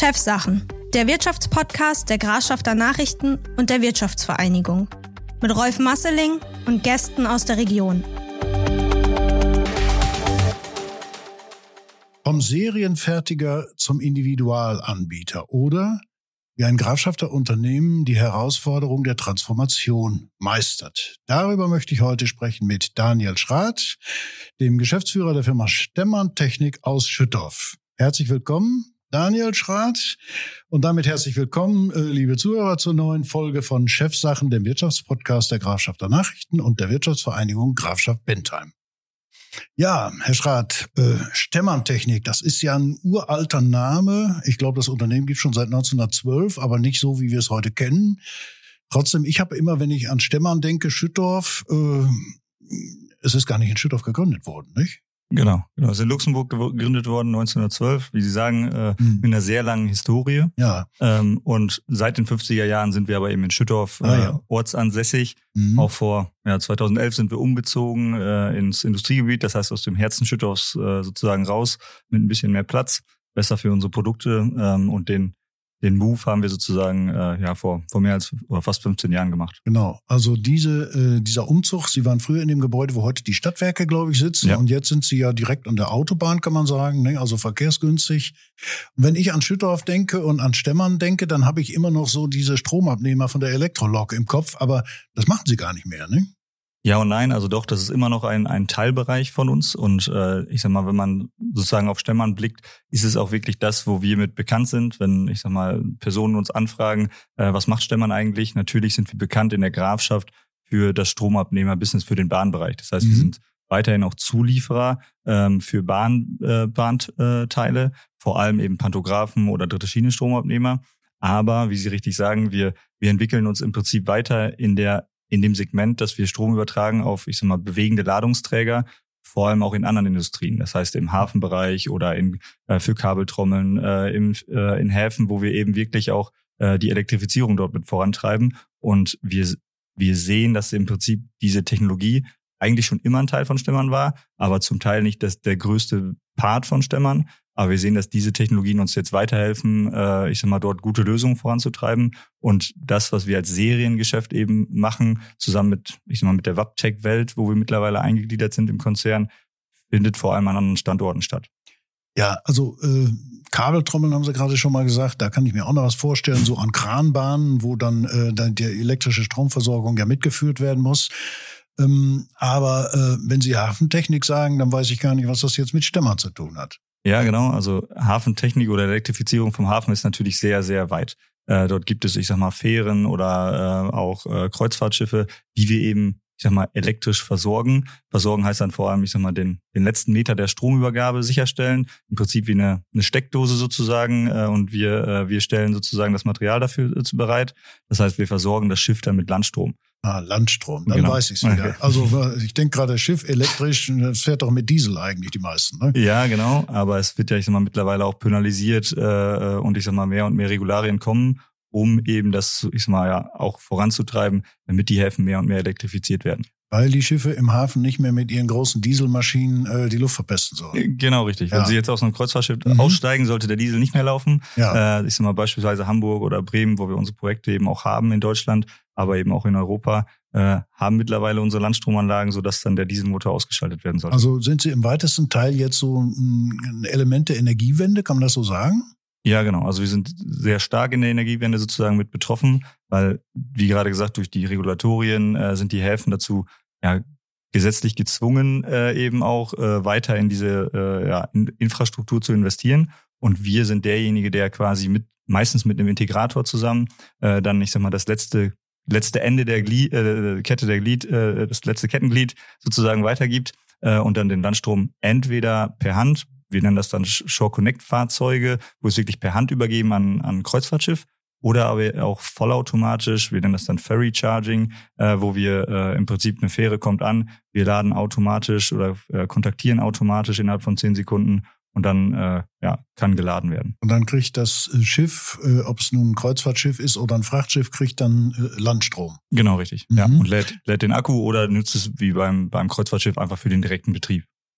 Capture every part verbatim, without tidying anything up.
Chefsachen, der Wirtschaftspodcast der Grafschafter Nachrichten und der Wirtschaftsvereinigung. Mit Rolf Masseling und Gästen aus der Region. Vom Serienfertiger zum Individualanbieter oder wie ein Grafschafter Unternehmen die Herausforderung der Transformation meistert. Darüber möchte ich heute sprechen mit Daniel Schrath, dem Geschäftsführer der Firma Stemmern Technik aus Schüttorf. Herzlich willkommen, Daniel Schrath. Und damit herzlich willkommen, liebe Zuhörer, zur neuen Folge von Chefsachen, dem Wirtschaftspodcast der Grafschafter Nachrichten und der Wirtschaftsvereinigung Grafschaft Bentheim. Ja, Herr Schrath, äh, Stemmern Technik, das ist ja ein uralter Name. Ich glaube, das Unternehmen gibt es schon seit neunzehnhundertzwölf, aber nicht so, wie wir es heute kennen. Trotzdem, ich habe immer, wenn ich an Stemmern denke, Schüttorf, äh, es ist gar nicht in Schüttorf gegründet worden, nicht? Genau, genau. Es ist in Luxemburg gegründet worden, neunzehnhundertzwölf, wie Sie sagen, äh, mhm. mit einer sehr langen Historie. Ja. Ähm, und seit den fünfziger Jahren sind wir aber eben in Schüttorf ah, äh, ja. ortsansässig. Mhm. Auch vor ja, zweitausendelf sind wir umgezogen äh, ins Industriegebiet, das heißt aus dem Herzen Schüttorfs äh, sozusagen raus, mit ein bisschen mehr Platz, besser für unsere Produkte ähm, und den Den Move haben wir sozusagen äh, ja vor vor mehr als oder fast fünfzehn Jahren gemacht. Genau, also diese äh, dieser Umzug, Sie waren früher in dem Gebäude, wo heute die Stadtwerke, glaube ich, sitzen. Ja. Und jetzt sind Sie ja direkt an der Autobahn, kann man sagen, ne? Also verkehrsgünstig. Und wenn ich an Schüttorf denke und an Stemmern denke, dann habe ich immer noch so diese Stromabnehmer von der Elektrolok im Kopf. Aber das machen Sie gar nicht mehr, ne? Ja und nein, also doch, das ist immer noch ein ein Teilbereich von uns und äh, ich sag mal, wenn man sozusagen auf Stemmern blickt, ist es auch wirklich das, wo wir mit bekannt sind. Wenn, ich sag mal, Personen uns anfragen, äh, was macht Stemmern eigentlich? Natürlich sind wir bekannt in der Grafschaft für das Stromabnehmer-Business für den Bahnbereich. Das heißt, mhm. wir sind weiterhin auch Zulieferer ähm, für Bahn, äh, Bahnteile, vor allem eben Pantographen oder dritte Schiene Stromabnehmer. Aber, wie Sie richtig sagen, wir wir entwickeln uns im Prinzip weiter in der in dem Segment, dass wir Strom übertragen auf, ich sag mal, bewegende Ladungsträger, vor allem auch in anderen Industrien. Das heißt im Hafenbereich oder in, äh, für Kabeltrommeln, äh, im, äh, in Häfen, wo wir eben wirklich auch äh, die Elektrifizierung dort mit vorantreiben. Und wir, wir sehen, dass im Prinzip diese Technologie eigentlich schon immer ein Teil von Stemmern war, aber zum Teil nicht das, der größte Part von Stemmern. Aber wir sehen, dass diese Technologien uns jetzt weiterhelfen, äh, ich sag mal, dort gute Lösungen voranzutreiben. Und das, was wir als Seriengeschäft eben machen, zusammen mit, ich sag mal, mit der Wabtec-Welt, wo wir mittlerweile eingegliedert sind im Konzern, findet vor allem an anderen Standorten statt. Ja, also äh, Kabeltrommeln haben Sie gerade schon mal gesagt, da kann ich mir auch noch was vorstellen, so an Kranbahnen, wo dann äh, dann die elektrische Stromversorgung ja mitgeführt werden muss. Ähm, aber äh, wenn Sie Hafentechnik sagen, dann weiß ich gar nicht, was das jetzt mit Stemmern zu tun hat. Ja, genau. Also Hafentechnik oder Elektrifizierung vom Hafen ist natürlich sehr, sehr weit. Äh, dort gibt es, ich sag mal, Fähren oder äh, auch äh, Kreuzfahrtschiffe, die wir eben, ich sag mal, elektrisch versorgen. Versorgen heißt dann vor allem, ich sag mal, den den letzten Meter der Stromübergabe sicherstellen. Im Prinzip wie eine eine Steckdose sozusagen. Äh, und wir äh, wir stellen sozusagen das Material dafür äh, bereit. Das heißt, wir versorgen das Schiff dann mit Landstrom. Ah, Landstrom, dann genau. weiß ich's wieder. Okay. Also ich denke gerade Schiff elektrisch, das fährt doch mit Diesel eigentlich die meisten, ne? Ja, genau, aber es wird ja, ich sag mal, mittlerweile auch penalisiert äh, und ich sag mal, mehr und mehr Regularien kommen, um eben das, ich sag mal, ja auch voranzutreiben, damit die Häfen mehr und mehr elektrifiziert werden. Weil die Schiffe im Hafen nicht mehr mit ihren großen Dieselmaschinen äh, die Luft verpesten sollen. Genau, richtig. Ja. Wenn Sie jetzt aus einem Kreuzfahrtschiff mhm. aussteigen, sollte der Diesel nicht mehr laufen. Ja. Äh, ich sag mal beispielsweise Hamburg oder Bremen, wo wir unsere Projekte eben auch haben in Deutschland, aber eben auch in Europa, äh, haben mittlerweile unsere Landstromanlagen, sodass dann der Dieselmotor ausgeschaltet werden soll. Also sind Sie im weitesten Teil jetzt so ein Element der Energiewende, kann man das so sagen? Ja, genau. Also wir sind sehr stark in der Energiewende sozusagen mit betroffen, weil, wie gerade gesagt, durch die Regulatorien äh, sind die Häfen dazu ja gesetzlich gezwungen, äh, eben auch äh, weiter in diese äh, ja, in Infrastruktur zu investieren. Und wir sind derjenige, der quasi mit meistens mit einem Integrator zusammen äh, dann, ich sag mal, das letzte letzte Ende der Glied, äh, Kette der Glied, äh, das letzte Kettenglied sozusagen weitergibt äh, und dann den Landstrom entweder per Hand, wir nennen das dann Shore-Connect-Fahrzeuge, wo es wirklich per Hand übergeben an an Kreuzfahrtschiff, oder aber auch vollautomatisch, wir nennen das dann Ferry-Charging, äh, wo wir äh, im Prinzip eine Fähre kommt an, wir laden automatisch oder äh, kontaktieren automatisch innerhalb von zehn Sekunden und dann äh, ja kann geladen werden. Und dann kriegt das Schiff, äh, ob es nun ein Kreuzfahrtschiff ist oder ein Frachtschiff, kriegt dann äh, Landstrom. Genau, richtig. Mhm. Ja, und lädt, lädt den Akku oder nutzt es wie beim beim Kreuzfahrtschiff einfach für den direkten Betrieb.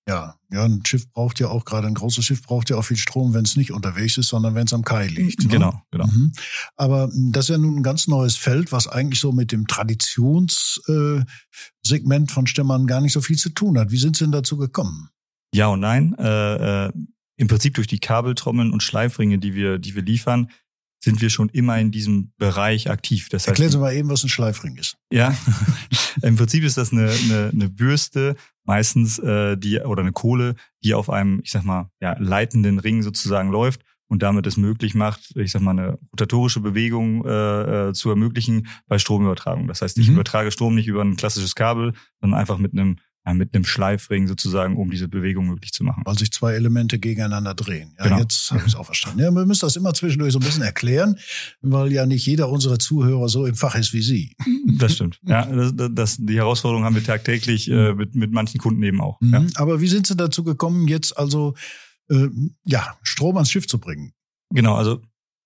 Ja, ja, ein Schiff braucht ja auch, gerade ein großes Schiff braucht ja auch viel Strom, wenn es nicht unterwegs ist, sondern wenn es am Kai liegt. Ne? Genau, genau. Mhm. Aber das ist ja nun ein ganz neues Feld, was eigentlich so mit dem Traditionssegment äh, von Stemmern gar nicht so viel zu tun hat. Wie sind Sie denn dazu gekommen? Ja und nein. Äh, äh, im Prinzip durch die Kabeltrommeln und Schleifringe, die wir, die wir liefern, sind wir schon immer in diesem Bereich aktiv. Das heißt, erklären Sie mal eben, was ein Schleifring ist. Ja, im Prinzip ist das eine, eine, eine Bürste, meistens äh, die oder eine Kohle, die auf einem, ich sag mal, ja, leitenden Ring sozusagen läuft und damit es möglich macht, ich sag mal, eine rotatorische Bewegung äh, äh, zu ermöglichen bei Stromübertragung. Das heißt, ich mhm. übertrage Strom nicht über ein klassisches Kabel, sondern einfach mit einem mit einem Schleifring sozusagen, um diese Bewegung möglich zu machen. Weil sich zwei Elemente gegeneinander drehen. Ja, genau. Jetzt habe ich es auch verstanden. Ja, wir müssen das immer zwischendurch so ein bisschen erklären, weil ja nicht jeder unserer Zuhörer so im Fach ist wie Sie. Das stimmt. Ja, das, das, die Herausforderung haben wir tagtäglich äh, mit, mit manchen Kunden eben auch. Mhm. Ja. Aber wie sind Sie dazu gekommen, jetzt also äh, ja Strom ans Schiff zu bringen? Genau, also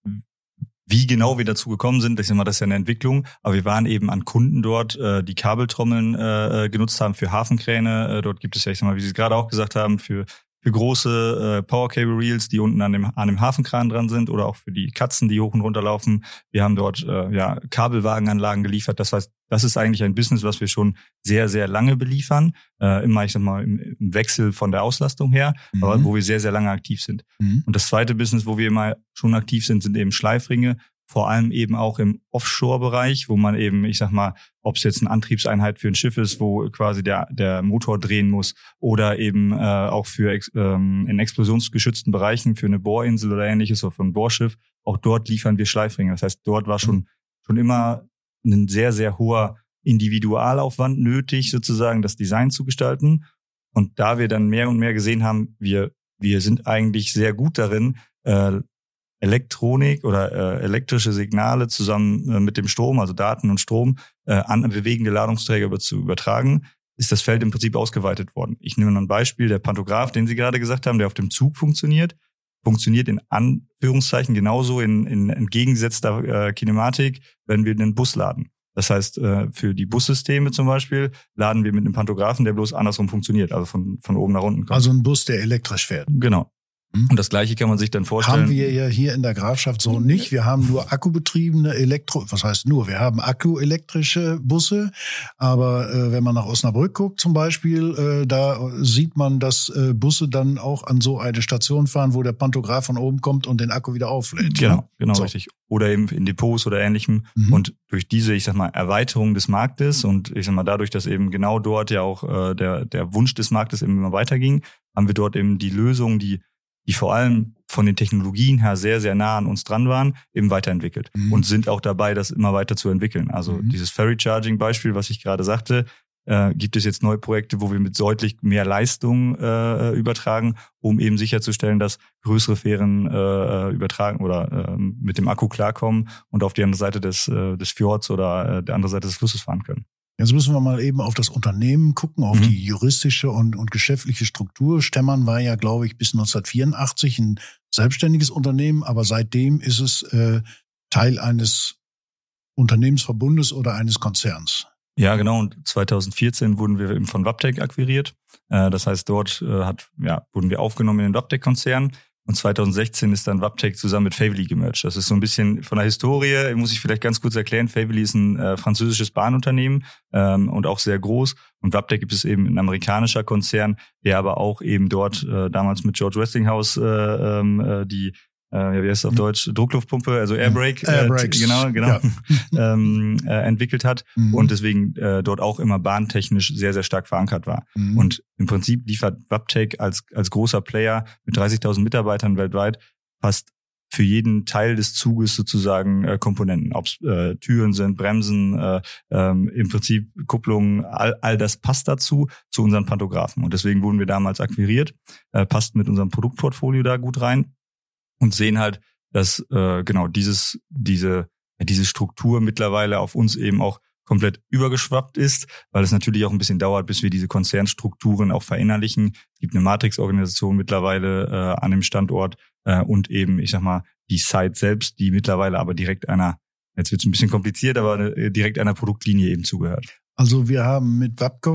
wie genau wir dazu gekommen sind, ich sag mal, das ist ja eine Entwicklung, aber wir waren eben an Kunden dort, äh, die Kabeltrommeln äh, genutzt haben für Hafenkräne. Äh, dort gibt es ja, ich sag mal, wie Sie es gerade auch gesagt haben, für für große äh, Power Cable Reels, die unten an dem an dem Hafenkran dran sind, oder auch für die Katzen, die hoch und runter laufen. Wir haben dort äh, ja Kabelwagenanlagen geliefert. Das heißt, das ist eigentlich ein Business, was wir schon sehr, sehr lange beliefern. Äh, immer, ich sag mal, im, im Wechsel von der Auslastung her, mhm. aber wo wir sehr, sehr lange aktiv sind. Mhm. Und das zweite Business, wo wir immer schon aktiv sind, sind eben Schleifringe. Vor allem eben auch im Offshore-Bereich, wo man eben, ich sag mal, ob es jetzt eine Antriebseinheit für ein Schiff ist, wo quasi der der Motor drehen muss, oder eben äh, auch für ex, ähm, in explosionsgeschützten Bereichen für eine Bohrinsel oder ähnliches, oder für ein Bohrschiff, auch dort liefern wir Schleifringe. Das heißt, dort war schon schon immer ein sehr, sehr hoher Individualaufwand nötig, sozusagen das Design zu gestalten. Und da wir dann mehr und mehr gesehen haben, wir wir sind eigentlich sehr gut darin, äh, Elektronik oder äh, elektrische Signale zusammen äh, mit dem Strom, also Daten und Strom, äh, an bewegende Ladungsträger über, zu übertragen, ist das Feld im Prinzip ausgeweitet worden. Ich nehme noch ein Beispiel, der Pantograph, den Sie gerade gesagt haben, der auf dem Zug funktioniert, funktioniert in Anführungszeichen genauso in, in entgegengesetzter äh, Kinematik, wenn wir einen Bus laden. Das heißt, äh, für die Bussysteme zum Beispiel laden wir mit einem Pantographen, der bloß andersrum funktioniert, also von, von oben nach unten kommt. Also ein Bus, der elektrisch fährt. Genau. Und das Gleiche kann man sich dann vorstellen. Haben wir ja hier in der Grafschaft so nicht. Wir haben nur akkubetriebene Elektro, was heißt nur? Wir haben akkuelektrische Busse. Aber äh, wenn man nach Osnabrück guckt zum Beispiel, äh, da sieht man, dass äh, Busse dann auch an so eine Station fahren, wo der Pantograph von oben kommt und den Akku wieder auflädt. Genau, ne? genau, so. Richtig. Oder eben in Depots oder Ähnlichem. Mhm. Und durch diese, ich sag mal, Erweiterung des Marktes und ich sag mal, dadurch, dass eben genau dort ja auch äh, der der Wunsch des Marktes eben immer weiterging, haben wir dort eben die Lösung, die die vor allem von den Technologien her sehr, sehr nah an uns dran waren, eben weiterentwickelt. Mhm. Und sind auch dabei, das immer weiter zu entwickeln. Also mhm. dieses Ferry-Charging-Beispiel, was ich gerade sagte, äh, gibt es jetzt neue Projekte, wo wir mit deutlich mehr Leistung äh, übertragen, um eben sicherzustellen, dass größere Fähren äh, übertragen oder äh, mit dem Akku klarkommen und auf die andere Seite des, äh, des Fjords oder äh, der andere Seite des Flusses fahren können. Jetzt müssen wir mal eben auf das Unternehmen gucken, auf mhm. die juristische und, und geschäftliche Struktur. Stemmern war ja, glaube ich, bis neunzehnhundertvierundachtzig ein selbstständiges Unternehmen, aber seitdem ist es äh, Teil eines Unternehmensverbundes oder eines Konzerns. Ja, genau. Und zweitausendvierzehn wurden wir eben von Wabtec akquiriert. Äh, das heißt, dort äh, hat, ja, wurden wir aufgenommen in den Wabtec-Konzern. Und zweitausendsechzehn ist dann Wabtec zusammen mit Faiveley gemerged. Das ist so ein bisschen von der Historie, muss ich vielleicht ganz kurz erklären. Faiveley ist ein äh, französisches Bahnunternehmen ähm, und auch sehr groß. Und Wabtec gibt es eben ein amerikanischer Konzern, der aber auch eben dort äh, damals mit George Westinghouse äh, äh, die äh, wie heißt es auf Deutsch, Druckluftpumpe, also Airbrake, äh, genau, genau, ja. ähm, äh, entwickelt hat mhm. und deswegen äh, dort auch immer bahntechnisch sehr, sehr stark verankert war. Mhm. Und im Prinzip liefert Wabtec als als großer Player mit dreißigtausend Mitarbeitern weltweit fast für jeden Teil des Zuges sozusagen äh, Komponenten, ob es äh, Türen sind, Bremsen, äh, ähm, im Prinzip Kupplungen, all, all das passt dazu, zu unseren Pantographen. Und deswegen wurden wir damals akquiriert, äh, passt mit unserem Produktportfolio da gut rein. Und sehen halt, dass äh, genau dieses diese diese Struktur mittlerweile auf uns eben auch komplett übergeschwappt ist, weil es natürlich auch ein bisschen dauert, bis wir diese Konzernstrukturen auch verinnerlichen. Es gibt eine Matrix-Organisation mittlerweile äh, an dem Standort äh, und eben, ich sag mal, die Site selbst, die mittlerweile aber direkt einer, jetzt wird es ein bisschen kompliziert, aber direkt einer Produktlinie eben zugehört. Also wir haben mit Wabco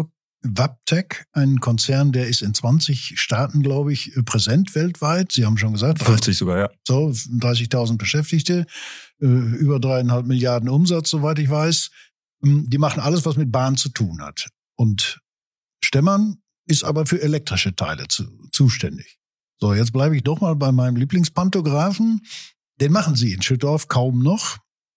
Wabtec, ein Konzern, der ist in zwanzig Staaten, glaube ich, präsent weltweit. Sie haben schon gesagt. fünfzig sogar, ja. So, dreißigtausend Beschäftigte, über dreieinhalb Milliarden Umsatz, soweit ich weiß. Die machen alles, was mit Bahn zu tun hat. Und Stemmern ist aber für elektrische Teile zu, zuständig. So, jetzt bleibe ich doch mal bei meinem Lieblingspantographen. Den machen Sie in Schüttorf kaum noch.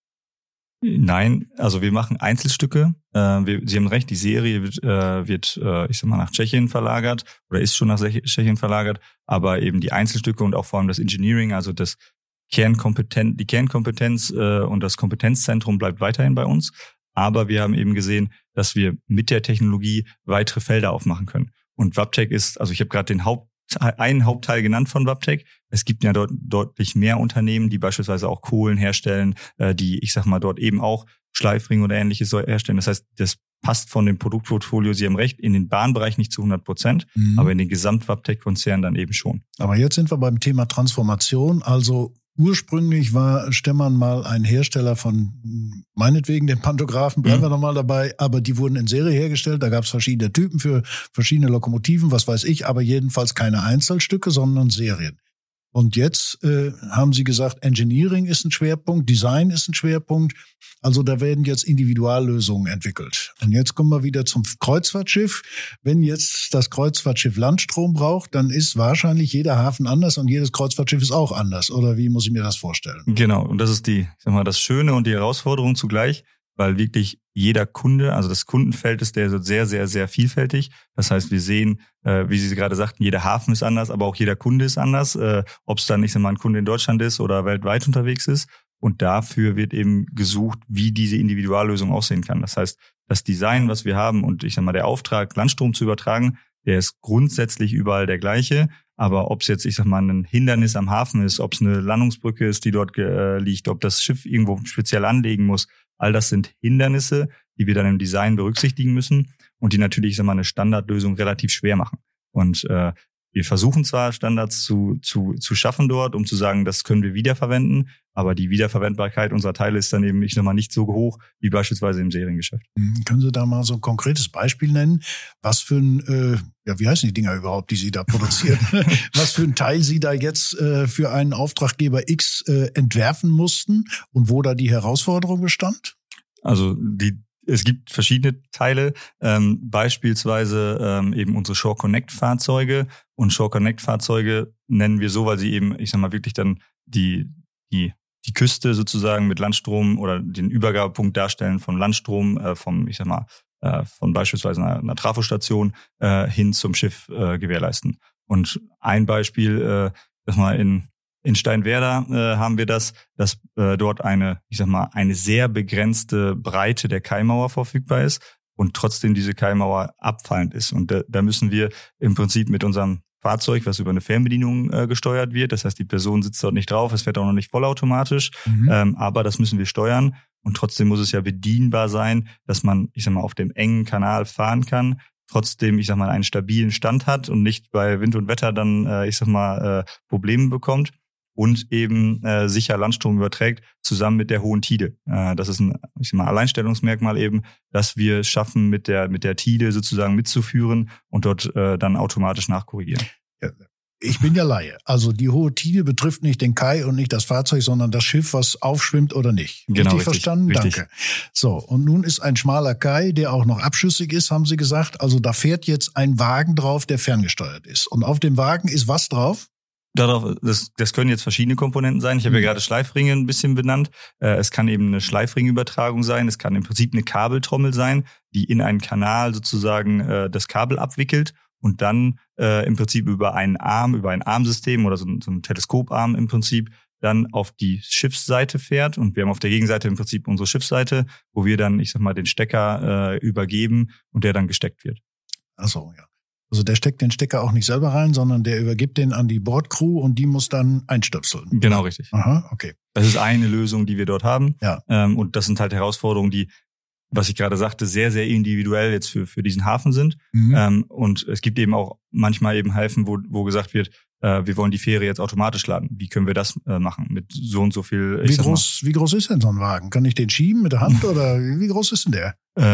Nein, also wir machen Einzelstücke. Äh, wir, Sie haben recht, die Serie wird, äh, wird äh, ich sag mal, nach Tschechien verlagert oder ist schon nach Tschechien verlagert, aber eben die Einzelstücke und auch vor allem das Engineering, also das Kernkompetenz, die Kernkompetenz äh, und das Kompetenzzentrum bleibt weiterhin bei uns. Aber wir haben eben gesehen, dass wir mit der Technologie weitere Felder aufmachen können. Und Wabtec ist, also ich habe gerade den Haupt einen Hauptteil genannt von Wabtec. Es gibt ja dort deutlich mehr Unternehmen, die beispielsweise auch Kohlen herstellen, äh, die, ich sag mal, dort eben auch Schleifringe oder Ähnliches herstellen. Das heißt, das passt von dem Produktportfolio, Sie haben recht, in den Bahnbereich nicht zu hundert Prozent, mhm. aber in den Gesamt-Wabtec-Konzern dann eben schon. Aber jetzt sind wir beim Thema Transformation. Also ursprünglich war Stemmern mal ein Hersteller von, meinetwegen, den Pantographen, bleiben mhm. wir nochmal dabei, aber die wurden in Serie hergestellt, da gab es verschiedene Typen für verschiedene Lokomotiven, was weiß ich, aber jedenfalls keine Einzelstücke, sondern Serien. Und jetzt äh, haben Sie gesagt, Engineering ist ein Schwerpunkt, Design ist ein Schwerpunkt. Also da werden jetzt Individuallösungen entwickelt. Und jetzt kommen wir wieder zum Kreuzfahrtschiff. Wenn jetzt das Kreuzfahrtschiff Landstrom braucht, dann ist wahrscheinlich jeder Hafen anders und jedes Kreuzfahrtschiff ist auch anders. Oder wie muss ich mir das vorstellen? Genau, und das ist die, ich sag mal, das Schöne und die Herausforderung zugleich, weil wirklich jeder Kunde, also das Kundenfeld ist der sehr, sehr, sehr vielfältig. Das heißt, wir sehen, äh, wie Sie gerade sagten, jeder Hafen ist anders, aber auch jeder Kunde ist anders. Äh, ob es dann, ich sag mal, ein Kunde in Deutschland ist oder weltweit unterwegs ist. Und dafür wird eben gesucht, wie diese Individuallösung aussehen kann. Das heißt, das Design, was wir haben und ich sag mal, der Auftrag, Landstrom zu übertragen, der ist grundsätzlich überall der gleiche. Aber ob es jetzt, ich sag mal, ein Hindernis am Hafen ist, ob es eine Landungsbrücke ist, die dort äh, liegt, ob das Schiff irgendwo speziell anlegen muss, all das sind Hindernisse, die wir dann im Design berücksichtigen müssen und die natürlich, ich sag mal, eine Standardlösung relativ schwer machen. Und äh, wir versuchen zwar Standards zu zu zu schaffen dort, um zu sagen, das können wir wiederverwenden, aber die Wiederverwendbarkeit unserer Teile ist dann eben, ich sag mal, nicht so hoch wie beispielsweise im Seriengeschäft. Können Sie da mal so ein konkretes Beispiel nennen, was für ein, äh, ja, wie heißen die Dinger überhaupt, die Sie da produzieren? Was für ein Teil Sie da jetzt äh, für einen Auftraggeber X äh, entwerfen mussten und wo da die Herausforderung bestand? Also die Es gibt verschiedene Teile, ähm, beispielsweise ähm, eben unsere Shore Connect Fahrzeuge. Und Shore Connect Fahrzeuge nennen wir so, weil sie eben, ich sag mal, wirklich dann die die die Küste sozusagen mit Landstrom oder den Übergabepunkt darstellen von Landstrom, äh, vom, ich sag mal, äh, von beispielsweise einer, einer Trafostation äh, hin zum Schiff äh, gewährleisten. Und ein Beispiel, äh, sag mal, in In Steinwerder äh, haben wir das, dass äh, dort eine, ich sag mal, eine sehr begrenzte Breite der Kaimauer verfügbar ist und trotzdem diese Kaimauer abfallend ist. Und da, da müssen wir im Prinzip mit unserem Fahrzeug, was über eine Fernbedienung äh, gesteuert wird, das heißt, die Person sitzt dort nicht drauf, es fährt auch noch nicht vollautomatisch, mhm. ähm, aber das müssen wir steuern und trotzdem muss es ja bedienbar sein, dass man, ich sag mal, auf dem engen Kanal fahren kann, trotzdem, ich sag mal, einen stabilen Stand hat und nicht bei Wind und Wetter dann, äh, ich sag mal, äh, Probleme bekommt. Und eben äh, sicher Landstrom überträgt, zusammen mit der hohen Tide. Äh, das ist ein, ich sag mal, Alleinstellungsmerkmal eben, dass wir es schaffen, mit der mit der Tide sozusagen mitzuführen und dort äh, dann automatisch nachkorrigieren. Ja, ich bin ja Laie. Also die hohe Tide betrifft nicht den Kai und nicht das Fahrzeug, sondern das Schiff, was aufschwimmt oder nicht. Genau, richtig, richtig verstanden? Richtig. Danke. So, und nun ist ein schmaler Kai, der auch noch abschüssig ist, haben Sie gesagt. Also da fährt jetzt ein Wagen drauf, der ferngesteuert ist. Und auf dem Wagen ist was drauf? Darauf, das, das können jetzt verschiedene Komponenten sein. Ich habe ja gerade Schleifringe ein bisschen benannt. Äh, es kann eben eine Schleifringübertragung sein. Es kann im Prinzip eine Kabeltrommel sein, die in einen Kanal sozusagen äh, das Kabel abwickelt und dann äh, im Prinzip über einen Arm, über ein Armsystem oder so, so ein Teleskoparm im Prinzip dann auf die Schiffsseite fährt. Und wir haben auf der Gegenseite im Prinzip unsere Schiffsseite, wo wir dann, ich sag mal, den Stecker äh, übergeben und der dann gesteckt wird. Ach so, ja. Also der steckt den Stecker auch nicht selber rein, sondern der übergibt den an die Bordcrew und die muss dann einstöpseln. Genau, richtig. Aha, okay. Das ist eine Lösung, die wir dort haben. Ja. Ähm, und das sind halt Herausforderungen, die, was ich gerade sagte, sehr, sehr individuell jetzt für für diesen Hafen sind. Mhm. Ähm, und es gibt eben auch manchmal eben Häfen, wo wo gesagt wird, äh, wir wollen die Fähre jetzt automatisch laden. Wie können wir das äh, machen mit so und so viel? Wie groß, wie groß ist denn so ein Wagen? Kann ich den schieben mit der Hand oder wie groß ist denn der? Ähm,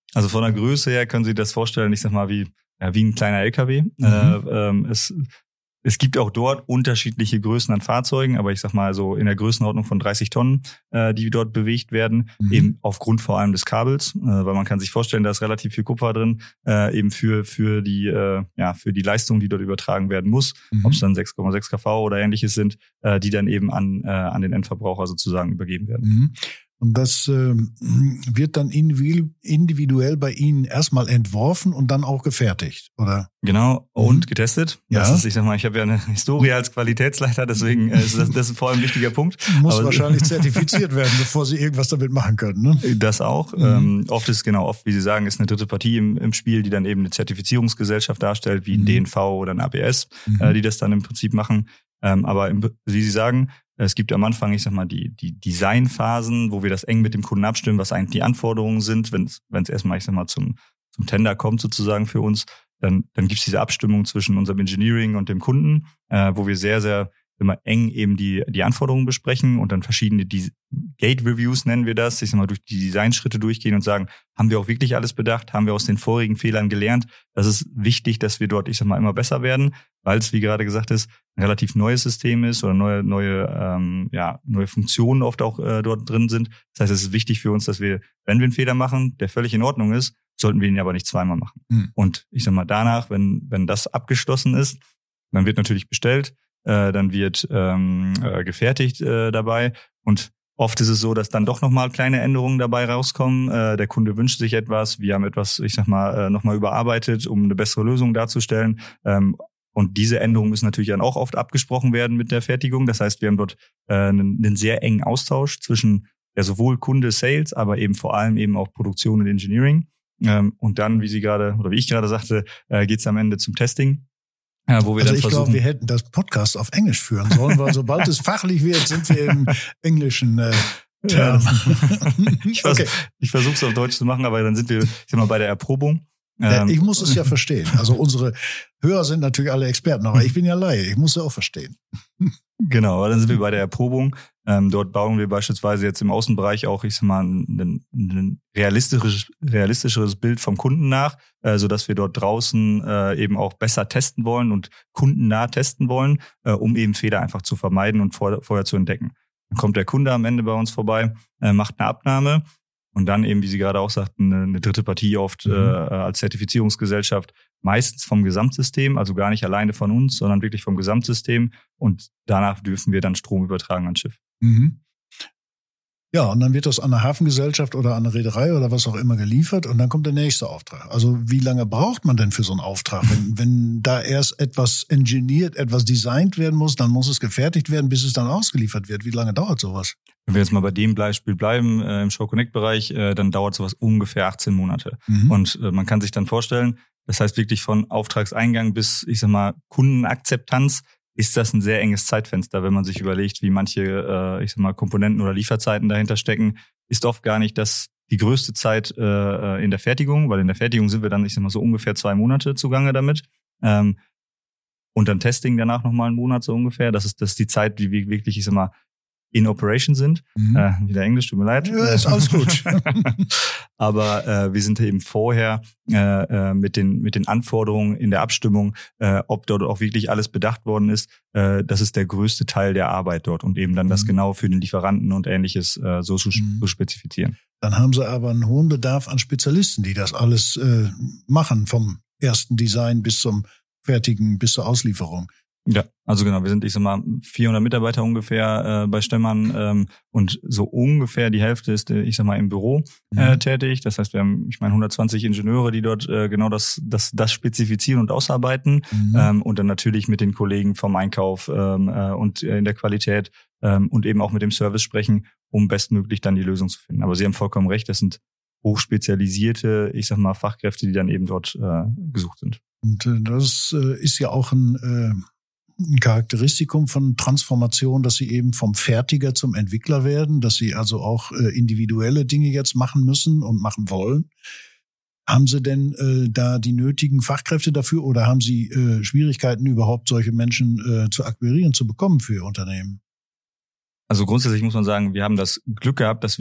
Also von der Größe her können Sie das vorstellen, ich sag mal, wie, ja, wie ein kleiner L K W. Mhm. Äh, ähm, es, es gibt auch dort unterschiedliche Größen an Fahrzeugen, aber ich sag mal so in der Größenordnung von dreißig Tonnen, äh, die dort bewegt werden, mhm. eben aufgrund vor allem des Kabels, äh, weil man kann sich vorstellen, da ist relativ viel Kupfer drin, äh, eben für für die äh, ja für die Leistung, die dort übertragen werden muss, mhm. ob es dann sechs Komma sechs Kilowatt oder ähnliches sind, äh, die dann eben an äh, an den Endverbraucher sozusagen übergeben werden. Mhm. Und das äh, wird dann individuell bei Ihnen erstmal entworfen und dann auch gefertigt, oder? Genau, und mhm. getestet. Das ja. ist, ich sag mal, ich habe ja eine Historie als Qualitätsleiter, deswegen ist das, das ist vor allem ein wichtiger Punkt. Muss Aber wahrscheinlich zertifiziert werden, bevor Sie irgendwas damit machen können, ne? Das auch. Mhm. Ähm, oft ist genau, oft, wie Sie sagen, ist eine dritte Partie im, im Spiel, die dann eben eine Zertifizierungsgesellschaft darstellt, wie ein mhm. D N V oder ein A B S, mhm. äh, die das dann im Prinzip machen. Ähm, aber im, wie Sie sagen, es gibt am Anfang, ich sag mal, die die Designphasen, wo wir das eng mit dem Kunden abstimmen, was eigentlich die Anforderungen sind, wenn es wenn es erstmal, ich sag mal, zum zum Tender kommt sozusagen für uns, dann dann gibt's diese Abstimmung zwischen unserem Engineering und dem Kunden, äh, wo wir sehr sehr immer eng eben die die Anforderungen besprechen und dann verschiedene die Gate Reviews nennen wir das, ich sag mal, durch die Designschritte durchgehen und sagen, haben wir auch wirklich alles bedacht, haben wir aus den vorigen Fehlern gelernt? Das ist wichtig, dass wir dort, ich sag mal, immer besser werden, weil es, wie gerade gesagt ist, ein relativ neues System ist oder neue neue ähm, ja neue Funktionen oft auch äh, dort drin sind. Das heißt, es ist wichtig für uns, dass wir, wenn wir einen Fehler machen, der völlig in Ordnung ist, sollten wir ihn aber nicht zweimal machen. Mhm. Und ich sag mal, danach, wenn wenn das abgeschlossen ist, dann wird natürlich bestellt, äh, dann wird ähm, äh, gefertigt äh, dabei und oft ist es so, dass dann doch nochmal kleine Änderungen dabei rauskommen. Äh, der Kunde wünscht sich etwas, wir haben etwas, ich sag mal, äh, nochmal überarbeitet, um eine bessere Lösung darzustellen. Ähm, Und diese Änderungen müssen natürlich dann auch oft abgesprochen werden mit der Fertigung. Das heißt, wir haben dort äh, einen, einen sehr engen Austausch zwischen ja, sowohl Kunde, Sales, aber eben vor allem eben auch Produktion und Engineering. Ähm, und dann, wie Sie gerade oder wie ich gerade sagte, äh, geht es am Ende zum Testing, äh, wo wir also dann ich versuchen. glaube, wir hätten das Podcast auf Englisch führen sollen, weil sobald es fachlich wird, sind wir im englischen äh, Term. Ja. ich vers- okay. ich versuche es auf Deutsch zu machen, aber dann sind wir, ich sag mal, bei der Erprobung. Ähm, ich muss es ja verstehen. Also unsere Hörer sind natürlich alle Experten, aber ich bin ja Laie. Ich muss es auch verstehen. Genau, aber dann sind wir bei der Erprobung. Ähm, dort bauen wir beispielsweise jetzt im Außenbereich auch, ich sag mal, ein, ein realistisches, realistischeres Bild vom Kunden nach, äh, sodass wir dort draußen äh, eben auch besser testen wollen und kundennah testen wollen, äh, um eben Fehler einfach zu vermeiden und vor, vorher zu entdecken. Dann kommt der Kunde am Ende bei uns vorbei, äh, macht eine Abnahme. Und dann eben, wie Sie gerade auch sagten, eine, eine dritte Partie oft mhm. äh, als Zertifizierungsgesellschaft, meistens vom Gesamtsystem, also gar nicht alleine von uns, sondern wirklich vom Gesamtsystem. Und danach dürfen wir dann Strom übertragen ans Schiff. Mhm. Ja, und dann wird das an eine Hafengesellschaft oder an eine Reederei oder was auch immer geliefert und dann kommt der nächste Auftrag. Also wie lange braucht man denn für so einen Auftrag? Wenn, wenn da erst etwas engineert, etwas designt werden muss, dann muss es gefertigt werden, bis es dann ausgeliefert wird. Wie lange dauert sowas? Wenn wir jetzt mal bei dem Beispiel bleiben, äh, im Show-Connect-Bereich, äh, dann dauert sowas ungefähr achtzehn Monate. Mhm. Und äh, man kann sich dann vorstellen, das heißt wirklich von Auftragseingang bis, ich sag mal, Kundenakzeptanz, ist das ein sehr enges Zeitfenster, wenn man sich überlegt, wie manche, äh, ich sag mal, Komponenten oder Lieferzeiten dahinter stecken, ist oft gar nicht das die größte Zeit äh, in der Fertigung, weil in der Fertigung sind wir dann, ich sag mal, so ungefähr zwei Monate zugange damit. Ähm, und dann Testing danach nochmal einen Monat so ungefähr. Das ist, das ist die Zeit, die wir wirklich, ich sag mal, in Operation sind. Mhm. Äh, wieder Englisch, tut mir leid. Ja, ist alles gut. Aber äh, wir sind eben vorher äh, mit den mit den Anforderungen in der Abstimmung, äh, ob dort auch wirklich alles bedacht worden ist. Äh, das ist der größte Teil der Arbeit dort und eben dann mhm. das genau für den Lieferanten und Ähnliches äh, so zu mhm. spezifizieren. Dann haben Sie aber einen hohen Bedarf an Spezialisten, die das alles äh, machen, vom ersten Design bis zum fertigen, bis zur Auslieferung. Ja, also genau, wir sind, ich sag mal, vierhundert Mitarbeiter ungefähr äh, bei Stemmern ähm, und so ungefähr die Hälfte ist, ich sag mal, im Büro äh, mhm. tätig. Das heißt, wir haben, ich meine, hundertzwanzig Ingenieure, die dort äh, genau das, das, das spezifizieren und ausarbeiten mhm. ähm, und dann natürlich mit den Kollegen vom Einkauf ähm, äh, und in der Qualität ähm, und eben auch mit dem Service sprechen, um bestmöglich dann die Lösung zu finden. Aber Sie haben vollkommen recht, das sind hochspezialisierte, ich sag mal, Fachkräfte, die dann eben dort äh, gesucht sind. Und äh, das äh, ist ja auch ein äh ein Charakteristikum von Transformation, dass sie eben vom Fertiger zum Entwickler werden, dass sie also auch äh, individuelle Dinge jetzt machen müssen und machen wollen. Haben Sie denn äh, da die nötigen Fachkräfte dafür oder haben Sie äh, Schwierigkeiten, überhaupt solche Menschen äh, zu akquirieren, zu bekommen für Ihr Unternehmen? Also grundsätzlich muss man sagen, wir haben das Glück gehabt, dass wir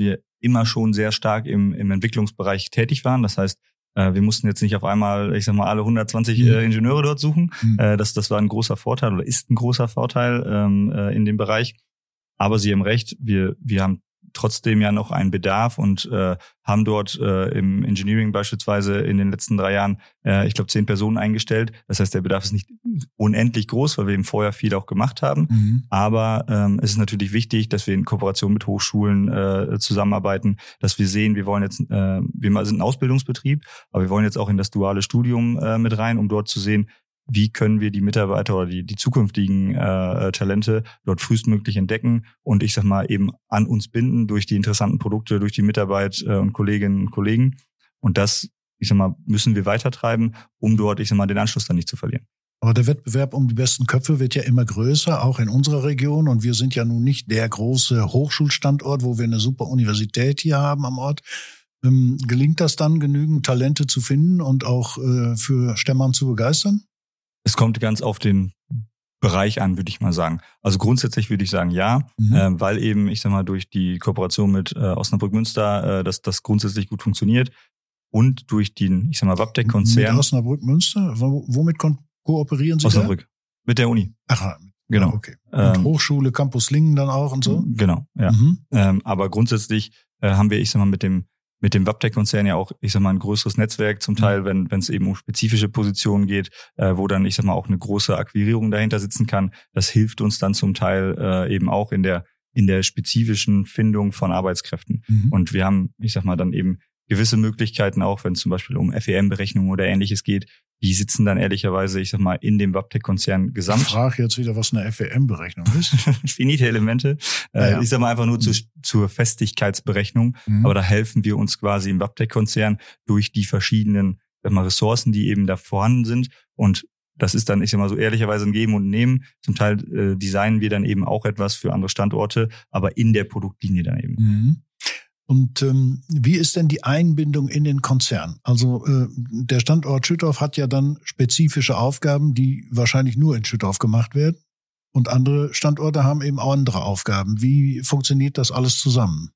immer schon sehr stark im, im Entwicklungsbereich tätig waren. Das heißt, äh, wir mussten jetzt nicht auf einmal, ich sag mal, alle hundertzwanzig äh, Ingenieure dort suchen. Mhm. Äh, das, das war ein großer Vorteil oder ist ein großer Vorteil ähm, äh, in dem Bereich. Aber Sie haben recht, wir, wir haben trotzdem ja noch einen Bedarf und äh, haben dort äh, im Engineering beispielsweise in den letzten drei Jahren, äh, ich glaube, zehn Personen eingestellt. Das heißt, der Bedarf ist nicht unendlich groß, weil wir eben vorher viel auch gemacht haben. Mhm. Aber ähm, es ist natürlich wichtig, dass wir in Kooperation mit Hochschulen äh, zusammenarbeiten, dass wir sehen, wir wollen jetzt, äh, wir sind ein Ausbildungsbetrieb, aber wir wollen jetzt auch in das duale Studium äh, mit rein, um dort zu sehen, wie können wir die Mitarbeiter oder die, die zukünftigen äh, Talente dort frühestmöglich entdecken und ich sag mal eben an uns binden durch die interessanten Produkte, durch die Mitarbeit äh, und Kolleginnen und Kollegen. Und das, ich sag mal, müssen wir weitertreiben, um dort, ich sag mal, den Anschluss dann nicht zu verlieren. Aber der Wettbewerb um die besten Köpfe wird ja immer größer, auch in unserer Region. Und wir sind ja nun nicht der große Hochschulstandort, wo wir eine super Universität hier haben am Ort. Ähm, gelingt das dann, genügend Talente zu finden und auch äh, für Stemmern zu begeistern? Es kommt ganz auf den Bereich an, würde ich mal sagen. Also grundsätzlich würde ich sagen, ja, mhm. äh, weil eben, ich sag mal, durch die Kooperation mit äh, Osnabrück-Münster äh, dass das grundsätzlich gut funktioniert und durch den, ich sag mal, Wabtec-Konzern. Mit Osnabrück-Münster? Wo, womit ko- kooperieren Sie Osnabrück. Da? Mit der Uni. Ach, genau. Okay. Und ähm, Hochschule, Campus Lingen dann auch und so? Genau, ja. Mhm. Ähm, aber grundsätzlich äh, haben wir, ich sag mal, mit dem mit dem Wabtec-Konzern ja auch, ich sag mal, ein größeres Netzwerk zum Teil, mhm. wenn wenn es eben um spezifische Positionen geht, äh, wo dann, ich sag mal, auch eine große Akquirierung dahinter sitzen kann. Das hilft uns dann zum Teil äh, eben auch in der in der spezifischen Findung von Arbeitskräften. Mhm. Und wir haben, ich sag mal, dann eben gewisse Möglichkeiten auch, wenn es zum Beispiel um F E M-Berechnungen oder Ähnliches geht, die sitzen dann ehrlicherweise, ich sag mal, in dem Wabtec-Konzern gesamt. Ich frage jetzt wieder, was eine F E M-Berechnung ist. Finite Elemente. Ja, ja. Ich sag mal einfach nur mhm. zu, zur Festigkeitsberechnung. Mhm. Aber da helfen wir uns quasi im Wabtec-Konzern durch die verschiedenen, sag mal, Ressourcen, die eben da vorhanden sind. Und das ist dann, ich sag mal so ehrlicherweise ein Geben und Nehmen. Zum Teil äh, designen wir dann eben auch etwas für andere Standorte, aber in der Produktlinie dann eben. Mhm. Und ähm, wie ist denn die Einbindung in den Konzern? Also äh, der Standort Schüttorf hat ja dann spezifische Aufgaben, die wahrscheinlich nur in Schüttorf gemacht werden. Und andere Standorte haben eben auch andere Aufgaben. Wie funktioniert das alles zusammen?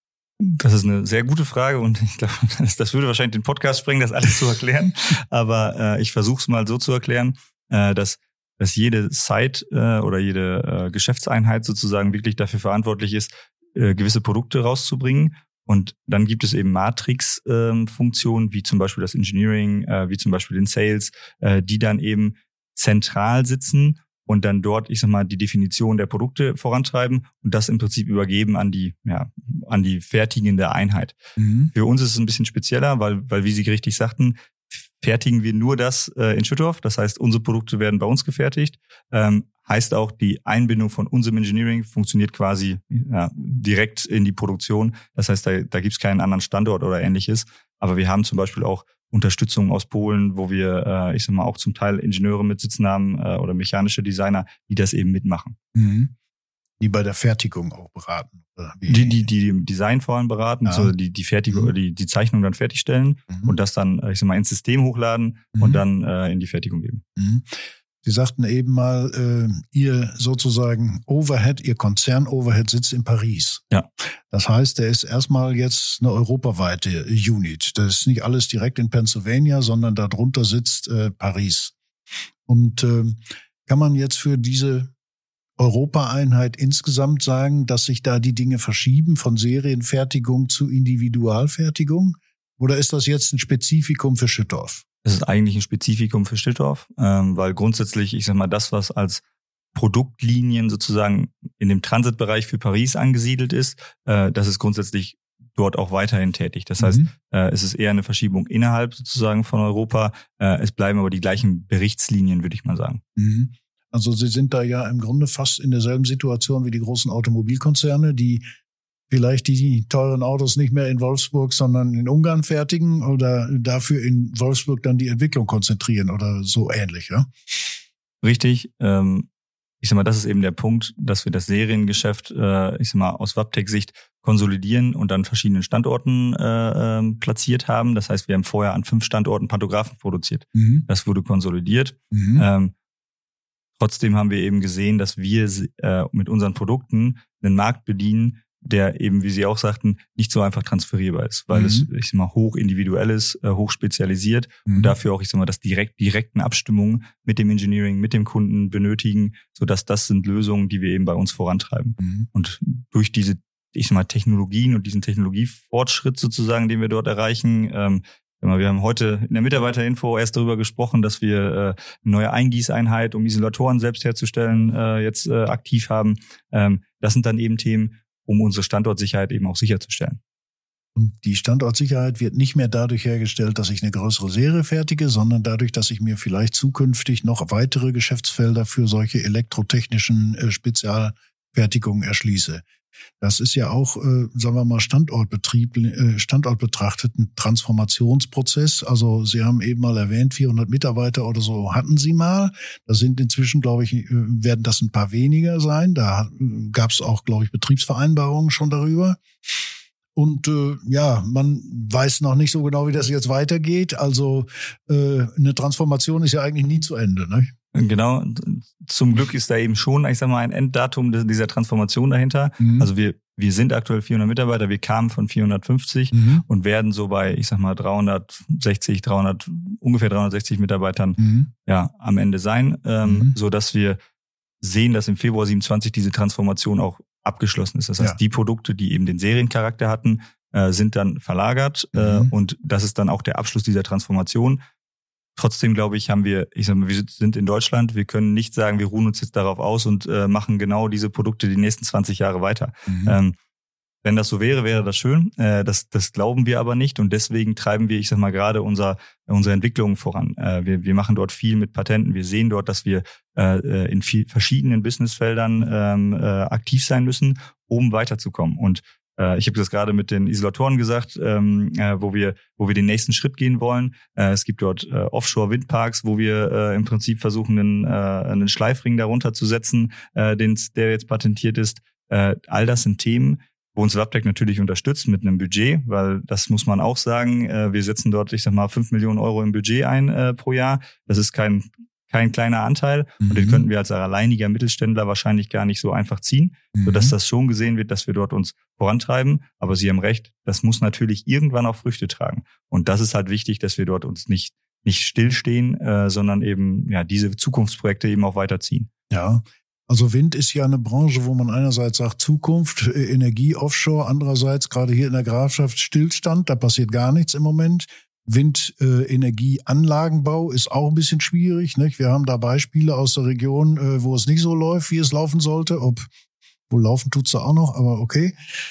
Das ist eine sehr gute Frage und ich glaube, das, das würde wahrscheinlich den Podcast sprengen, das alles zu erklären. Aber äh, ich versuche es mal so zu erklären, äh, dass dass jede Site äh, oder jede äh, Geschäftseinheit sozusagen wirklich dafür verantwortlich ist, gewisse Produkte rauszubringen. Und dann gibt es eben Matrix-Funktionen, ähm, wie zum Beispiel das Engineering, äh, wie zum Beispiel den Sales, äh, die dann eben zentral sitzen und dann dort, ich sag mal, die Definition der Produkte vorantreiben und das im Prinzip übergeben an die, ja, an die fertigende Einheit. Mhm. Für uns ist es ein bisschen spezieller, weil, weil, wie Sie richtig sagten, fertigen wir nur das äh, in Schüttorf. Das heißt, unsere Produkte werden bei uns gefertigt. Ähm, heißt auch, die Einbindung von unserem Engineering funktioniert quasi ja, direkt in die Produktion. Das heißt, da, da gibt es keinen anderen Standort oder Ähnliches. Aber wir haben zum Beispiel auch Unterstützung aus Polen, wo wir, äh, ich sag mal, auch zum Teil Ingenieure mitsitzen haben äh, oder mechanische Designer, die das eben mitmachen. Mhm. Die bei der Fertigung auch beraten. Oder wie? Die, die, die im Design vor allem beraten, ja. so die, die Fertigung, mhm. die, die Zeichnung dann fertigstellen mhm. und das dann, ich sag mal, ins System hochladen mhm. und dann äh, in die Fertigung geben. Mhm. Sie sagten eben mal, äh, Ihr sozusagen Overhead, Ihr Konzern-Overhead sitzt in Paris. Ja. Das heißt, der ist erstmal jetzt eine europaweite Unit. Das ist nicht alles direkt in Pennsylvania, sondern darunter sitzt äh, Paris. Und äh, kann man jetzt für diese Europaeinheit insgesamt sagen, dass sich da die Dinge verschieben von Serienfertigung zu Individualfertigung? Oder ist das jetzt ein Spezifikum für Schüttorf? Das ist eigentlich ein Spezifikum für Schüttorf, ähm, weil grundsätzlich, ich sag mal, das, was als Produktlinien sozusagen in dem Transitbereich für Paris angesiedelt ist, äh, das ist grundsätzlich dort auch weiterhin tätig. Das heißt, mhm. äh, es ist eher eine Verschiebung innerhalb sozusagen von Europa. Äh, es bleiben aber die gleichen Berichtslinien, würde ich mal sagen. Mhm. Also Sie sind da ja im Grunde fast in derselben Situation wie die großen Automobilkonzerne, die vielleicht die teuren Autos nicht mehr in Wolfsburg, sondern in Ungarn fertigen oder dafür in Wolfsburg dann die Entwicklung konzentrieren oder so ähnlich, ja? Richtig. Ähm, ich sag mal, das ist eben der Punkt, dass wir das Seriengeschäft, äh, ich sag mal, aus Wabtec-Sicht konsolidieren und an verschiedenen Standorten äh, äh, platziert haben. Das heißt, wir haben vorher an fünf Standorten Pantographen produziert. Mhm. Das wurde konsolidiert. Mhm. Ähm, Trotzdem haben wir eben gesehen, dass wir äh, mit unseren Produkten einen Markt bedienen, der eben, wie Sie auch sagten, nicht so einfach transferierbar ist, weil mhm. es, ich sag mal, hoch individuell ist, hoch spezialisiert mhm. und dafür auch, ich sag mal, das direkt, direkten Abstimmungen mit dem Engineering, mit dem Kunden benötigen, sodass das sind Lösungen, die wir eben bei uns vorantreiben. Mhm. Und durch diese, ich sag mal, Technologien und diesen Technologiefortschritt sozusagen, den wir dort erreichen, ähm, wir haben heute in der Mitarbeiterinfo erst darüber gesprochen, dass wir äh, eine neue Eingießeinheit, um Isolatoren selbst herzustellen, äh, jetzt äh, aktiv haben. Ähm, das sind dann eben Themen, um unsere Standortsicherheit eben auch sicherzustellen. Und die Standortsicherheit wird nicht mehr dadurch hergestellt, dass ich eine größere Serie fertige, sondern dadurch, dass ich mir vielleicht zukünftig noch weitere Geschäftsfelder für solche elektrotechnischen äh, Spezialfertigungen erschließe. Das ist ja auch, äh, sagen wir mal, Standortbetrieb, äh, Standort betrachtet ein Transformationsprozess. Also Sie haben eben mal erwähnt, vierhundert Mitarbeiter oder so hatten Sie mal. Das sind inzwischen, glaube ich, werden das ein paar weniger sein. Da gab es auch, glaube ich, Betriebsvereinbarungen schon darüber. Und äh, ja, man weiß noch nicht so genau, wie das jetzt weitergeht. Also äh, eine Transformation ist ja eigentlich nie zu Ende, ne? Genau, zum Glück ist da eben schon, ich sag mal, ein Enddatum dieser Transformation dahinter. Mhm. Also wir wir sind aktuell vierhundert Mitarbeiter, wir kamen von vierhundertfünfzig mhm. und werden so bei, ich sag mal, dreihundertsechzig, dreihundert, ungefähr dreihundertsechzig Mitarbeitern mhm. ja am Ende sein, ähm, mhm. so dass wir sehen, dass im Februar siebenundzwanzig diese Transformation auch abgeschlossen ist. Das heißt, ja. die Produkte, die eben den Seriencharakter hatten, äh, sind dann verlagert mhm. äh, und das ist dann auch der Abschluss dieser Transformation. Trotzdem, glaube ich, haben wir, ich sag mal, wir sind in Deutschland, wir können nicht sagen, wir ruhen uns jetzt darauf aus und äh, machen genau diese Produkte die nächsten zwanzig Jahre weiter. Mhm. Ähm, wenn das so wäre, wäre das schön. Äh, das, das glauben wir aber nicht und deswegen treiben wir, ich sag mal, gerade unser, unsere Entwicklung voran. Äh, wir, wir machen dort viel mit Patenten. Wir sehen dort, dass wir äh, in viel, verschiedenen Businessfeldern ähm, äh, aktiv sein müssen, um weiterzukommen. Und ich habe das gerade mit den Isolatoren gesagt, ähm, äh, wo wir wo wir den nächsten Schritt gehen wollen. Äh, es gibt dort äh, Offshore-Windparks, wo wir äh, im Prinzip versuchen, einen, äh, einen Schleifring darunter zu setzen, äh, den, der jetzt patentiert ist. Äh, all das sind Themen, wo uns Wabtec natürlich unterstützt mit einem Budget, weil das muss man auch sagen. Äh, wir setzen dort, ich sag mal, fünf Millionen Euro im Budget ein äh, pro Jahr. Das ist kein kein kleiner Anteil mhm. und den könnten wir als alleiniger Mittelständler wahrscheinlich gar nicht so einfach ziehen, mhm. sodass das schon gesehen wird, dass wir dort uns vorantreiben. Aber Sie haben recht, das muss natürlich irgendwann auch Früchte tragen. Und das ist halt wichtig, dass wir dort uns nicht nicht stillstehen, äh, sondern eben ja diese Zukunftsprojekte eben auch weiterziehen. Ja, also Wind ist ja eine Branche, wo man einerseits sagt Zukunft, Energie, Offshore, andererseits gerade hier in der Grafschaft Stillstand, da passiert gar nichts im Moment. Windenergieanlagenbau äh, ist auch ein bisschen schwierig, nicht? Wir haben da Beispiele aus der Region, äh, wo es nicht so läuft, wie es laufen sollte. Ob wohl laufen tut's da auch noch, aber okay.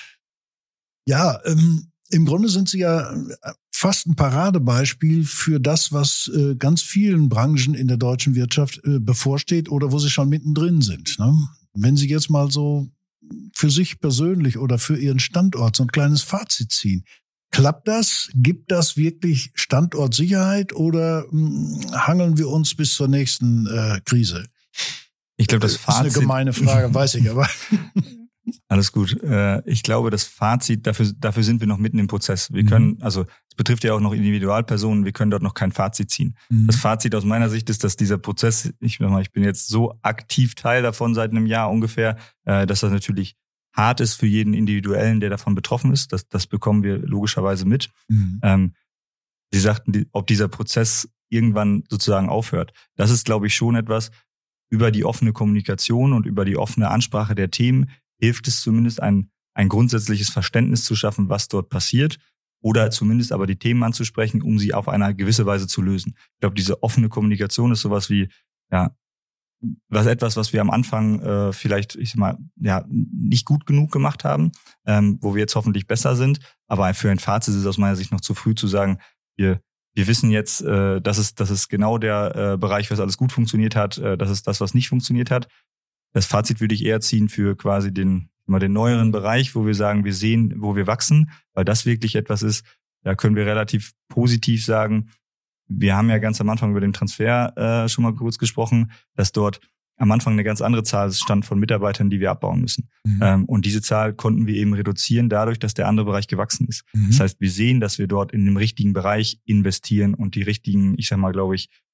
Ja, ähm, im Grunde sind sie ja fast ein Paradebeispiel für das, was äh, ganz vielen Branchen in der deutschen Wirtschaft äh, bevorsteht oder wo sie schon mittendrin sind. Ne? Wenn Sie jetzt mal so für sich persönlich oder für Ihren Standort so ein kleines Fazit ziehen. Klappt das? Gibt das wirklich Standortsicherheit oder mh, hangeln wir uns bis zur nächsten äh, Krise? Ich glaube, das Fazit... Das ist eine gemeine Frage, weiß ich aber. Alles gut. Ich glaube, das Fazit, dafür, dafür sind wir noch mitten im Prozess. Wir können, also es betrifft ja auch noch Individualpersonen, wir können dort noch kein Fazit ziehen. Mhm. Das Fazit aus meiner Sicht ist, dass dieser Prozess, ich, ich bin jetzt so aktiv Teil davon seit einem Jahr ungefähr, dass das natürlich hart ist für jeden Individuellen, der davon betroffen ist. Das, das bekommen wir logischerweise mit. Mhm. Ähm, Sie sagten, ob dieser Prozess irgendwann sozusagen aufhört. Das ist, glaube ich, schon etwas, über die offene Kommunikation und über die offene Ansprache der Themen hilft es zumindest, ein, ein grundsätzliches Verständnis zu schaffen, was dort passiert, oder zumindest aber die Themen anzusprechen, um sie auf eine gewisse Weise zu lösen. Ich glaube, diese offene Kommunikation ist sowas wie, ja, was etwas, was wir am Anfang äh, vielleicht, ich sag mal, ja, nicht gut genug gemacht haben, ähm, wo wir jetzt hoffentlich besser sind. Aber für ein Fazit ist es aus meiner Sicht noch zu früh zu sagen, wir wir wissen jetzt, äh, das ist das ist genau der äh, Bereich, was alles gut funktioniert hat, äh, das ist das, was nicht funktioniert hat. Das Fazit würde ich eher ziehen für quasi den mal den neueren Bereich, wo wir sagen, wir sehen, wo wir wachsen, weil das wirklich etwas ist, da können wir relativ positiv sagen. Wir haben ja ganz am Anfang über den Transfer äh, schon mal kurz gesprochen, dass dort am Anfang eine ganz andere Zahl stand von Mitarbeitern, die wir abbauen müssen. Mhm. Ähm, und diese Zahl konnten wir eben reduzieren dadurch, dass der andere Bereich gewachsen ist. Mhm. Das heißt, wir sehen, dass wir dort in dem richtigen Bereich investieren und die richtigen, ich sag mal, glaube ich,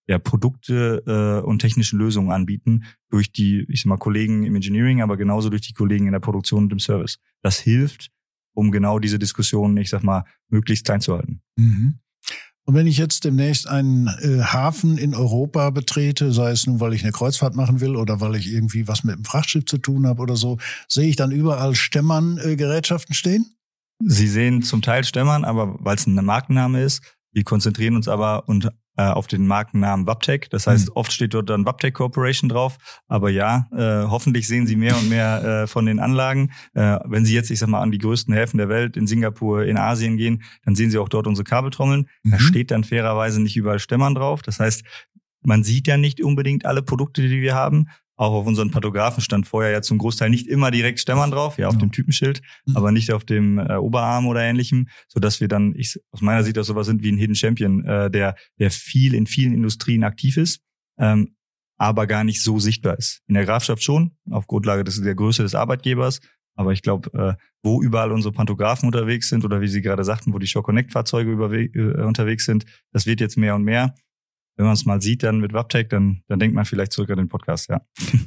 ja, Produkte äh, und technische Lösungen anbieten durch die, ich sag mal, Kollegen im Engineering, aber genauso durch die Kollegen in der Produktion und im Service. Das hilft, um genau diese Diskussionen, ich sag mal, möglichst klein zu halten. Mhm. Und wenn ich jetzt demnächst einen äh, Hafen in Europa betrete, sei es nun, weil ich eine Kreuzfahrt machen will oder weil ich irgendwie was mit dem Frachtschiff zu tun habe oder so, sehe ich dann überall Stemmern-Gerätschaften stehen? Sie sehen zum Teil Stemmern, aber weil es ein Markenname ist, wir konzentrieren uns aber und äh, auf den Markennamen Wabtec. Das heißt, mhm. oft steht dort dann Wabtec Corporation drauf. Aber ja, äh, hoffentlich sehen Sie mehr und mehr äh, von den Anlagen. Äh, wenn Sie jetzt, ich sag mal, an die größten Häfen der Welt, in Singapur, in Asien gehen, dann sehen Sie auch dort unsere Kabeltrommeln. Mhm. Da steht dann fairerweise nicht überall Stemmern drauf. Das heißt, man sieht ja nicht unbedingt alle Produkte, die wir haben. Auch auf unseren Pantographen stand vorher ja zum Großteil nicht immer direkt Stemmern drauf, ja auf ja. dem Typenschild, mhm. aber nicht auf dem äh, Oberarm oder ähnlichem, so dass wir dann, ich aus meiner Sicht auch sowas sind wie ein Hidden Champion, äh, der der viel in vielen Industrien aktiv ist, ähm, aber gar nicht so sichtbar ist. In der Grafschaft schon, auf Grundlage des, der Größe des Arbeitgebers, aber ich glaube, äh, wo überall unsere Pantographen unterwegs sind oder wie Sie gerade sagten, wo die Shore Connect Fahrzeuge überwe- äh, unterwegs sind, das wird jetzt mehr und mehr. Wenn man es mal sieht dann mit Wabtec, dann, dann denkt man vielleicht zurück an den Podcast, ja.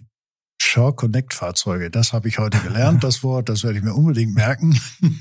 Shore Connect Fahrzeuge, das habe ich heute gelernt, das Wort, das werde ich mir unbedingt merken.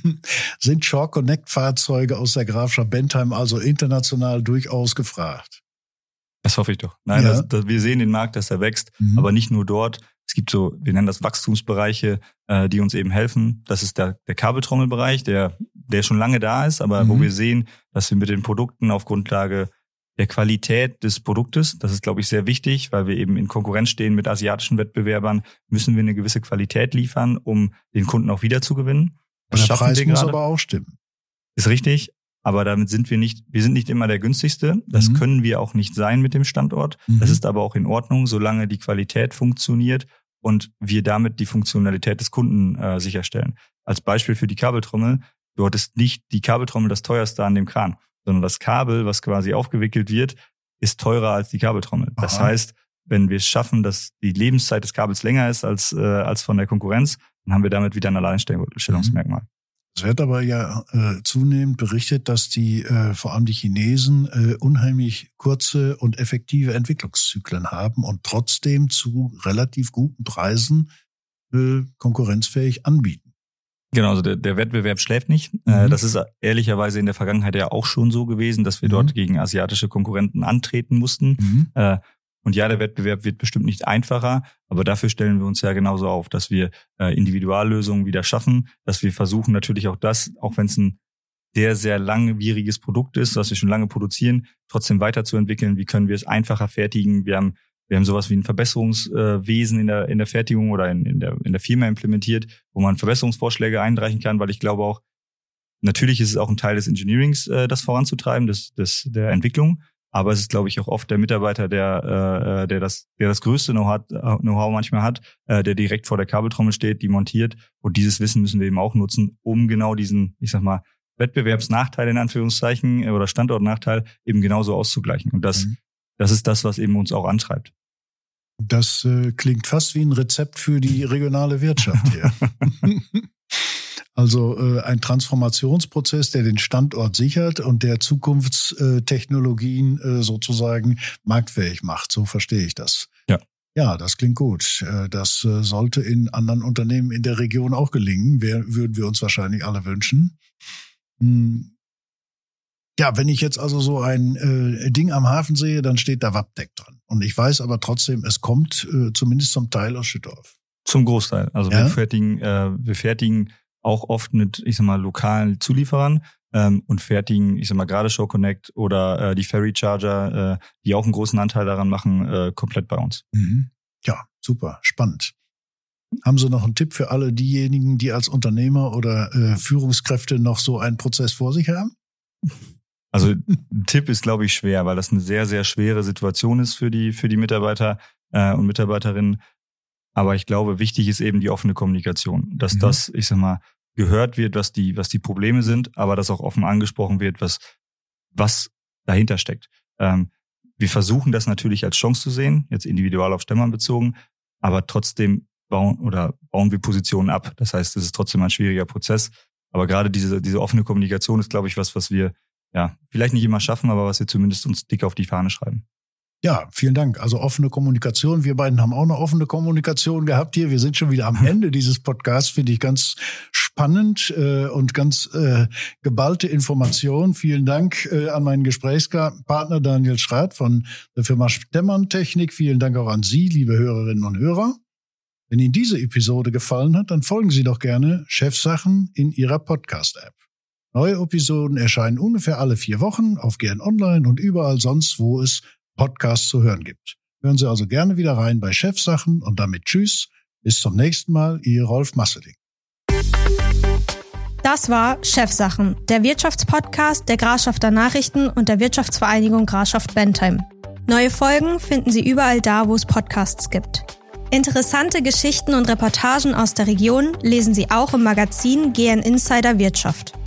Sind Shore Connect Fahrzeuge aus der Grafschaft Bentheim also international durchaus gefragt? Das hoffe ich doch. Nein, ja. das, das, wir sehen den Markt, dass er wächst, mhm. aber nicht nur dort. Es gibt so, wir nennen das Wachstumsbereiche, äh, die uns eben helfen. Das ist der, der Kabeltrommelbereich, der, der schon lange da ist, aber mhm. wo wir sehen, dass wir mit den Produkten auf Grundlage der Qualität des Produktes, das ist, glaube ich, sehr wichtig, weil wir eben in Konkurrenz stehen mit asiatischen Wettbewerbern, müssen wir eine gewisse Qualität liefern, um den Kunden auch wieder zu gewinnen. Das der Preis muss aber auch stimmen. Ist richtig, aber damit sind wir nicht, wir sind nicht immer der günstigste. Das mhm. können wir auch nicht sein mit dem Standort. Mhm. Das ist aber auch in Ordnung, solange die Qualität funktioniert und wir damit die Funktionalität des Kunden äh, sicherstellen. Als Beispiel für die Kabeltrommel, dort ist nicht die Kabeltrommel das teuerste an dem Kran, sondern das Kabel, was quasi aufgewickelt wird, ist teurer als die Kabeltrommel. Aha. Das heißt, wenn wir es schaffen, dass die Lebenszeit des Kabels länger ist als äh, als von der Konkurrenz, dann haben wir damit wieder ein Alleinstellungsmerkmal. Es wird aber ja äh, zunehmend berichtet, dass die äh, vor allem die Chinesen äh, unheimlich kurze und effektive Entwicklungszyklen haben und trotzdem zu relativ guten Preisen äh, konkurrenzfähig anbieten. Genau, also der, der Wettbewerb schläft nicht. Mhm. Das ist ehrlicherweise in der Vergangenheit ja auch schon so gewesen, dass wir mhm. dort gegen asiatische Konkurrenten antreten mussten. Mhm. Und ja, der Wettbewerb wird bestimmt nicht einfacher, aber dafür stellen wir uns ja genauso auf, dass wir Individuallösungen wieder schaffen, dass wir versuchen natürlich auch das, auch wenn es ein sehr, sehr langwieriges Produkt ist, was wir schon lange produzieren, trotzdem weiterzuentwickeln. Wie können wir es einfacher fertigen? Wir haben Wir haben sowas wie ein Verbesserungswesen in der in der Fertigung oder in, in der in der Firma implementiert, wo man Verbesserungsvorschläge einreichen kann, weil ich glaube auch, natürlich ist es auch ein Teil des Engineerings, äh, das voranzutreiben, des, des der Entwicklung, aber es ist, glaube ich, auch oft der Mitarbeiter, der äh, der das der das größte Know-how, Know-how manchmal hat, äh, der direkt vor der Kabeltrommel steht, die montiert, und dieses Wissen müssen wir eben auch nutzen, um genau diesen, ich sag mal, Wettbewerbsnachteil in Anführungszeichen oder Standortnachteil eben genauso auszugleichen. Und das mhm. Das ist das, was eben uns auch antreibt. Das äh, klingt fast wie ein Rezept für die regionale Wirtschaft hier. Also äh, ein Transformationsprozess, der den Standort sichert und der Zukunftstechnologien äh, sozusagen marktfähig macht. So verstehe ich das. Ja. Ja, das klingt gut. Das äh, sollte in anderen Unternehmen in der Region auch gelingen. Wär, würden wir uns wahrscheinlich alle wünschen. Hm. Ja, wenn ich jetzt also so ein äh, Ding am Hafen sehe, dann steht da Wabtec dran. Und ich weiß aber trotzdem, es kommt äh, zumindest zum Teil aus Schüttorf. Zum Großteil. Also ja? wir fertigen, äh, wir fertigen auch oft mit, ich sag mal, lokalen Zulieferern ähm, und fertigen, ich sag mal, gerade Shore Connect oder äh, die Ferry Charger, äh, die auch einen großen Anteil daran machen, äh, komplett bei uns. Mhm. Ja, super, spannend. Haben Sie noch einen Tipp für alle diejenigen, die als Unternehmer oder äh, Führungskräfte noch so einen Prozess vor sich haben? Also ein Tipp ist, glaube ich, schwer, weil das eine sehr, sehr schwere Situation ist für die für die Mitarbeiter äh, und Mitarbeiterinnen. Aber ich glaube, wichtig ist eben die offene Kommunikation, dass mhm. das, ich sag mal, gehört wird, was die was die Probleme sind, aber dass auch offen angesprochen wird, was was dahinter steckt. Ähm, wir versuchen das natürlich als Chance zu sehen, jetzt individual auf Stemmern bezogen, aber trotzdem bauen oder bauen wir Positionen ab. Das heißt, es ist trotzdem ein schwieriger Prozess. Aber gerade diese diese offene Kommunikation ist, glaube ich, was, was wir ja vielleicht nicht immer schaffen, aber was wir zumindest uns dick auf die Fahne schreiben. Ja, vielen Dank. Also offene Kommunikation. Wir beiden haben auch eine offene Kommunikation gehabt hier. Wir sind schon wieder am Ende dieses Podcasts. Finde ich ganz spannend äh, und ganz äh, geballte Information. Vielen Dank äh, an meinen Gesprächspartner Daniel Schrath von der Firma Stemmern Technik. Vielen Dank auch an Sie, liebe Hörerinnen und Hörer. Wenn Ihnen diese Episode gefallen hat, dann folgen Sie doch gerne Chefsachen in Ihrer Podcast-App. Neue Episoden erscheinen ungefähr alle vier Wochen auf G N Online und überall sonst, wo es Podcasts zu hören gibt. Hören Sie also gerne wieder rein bei Chefsachen und damit tschüss, bis zum nächsten Mal, Ihr Rolf Masseling. Das war Chefsachen, der Wirtschaftspodcast der Grafschafter Nachrichten und der Wirtschaftsvereinigung Grafschaft Bentheim. Neue Folgen finden Sie überall da, wo es Podcasts gibt. Interessante Geschichten und Reportagen aus der Region lesen Sie auch im Magazin G N Insider Wirtschaft.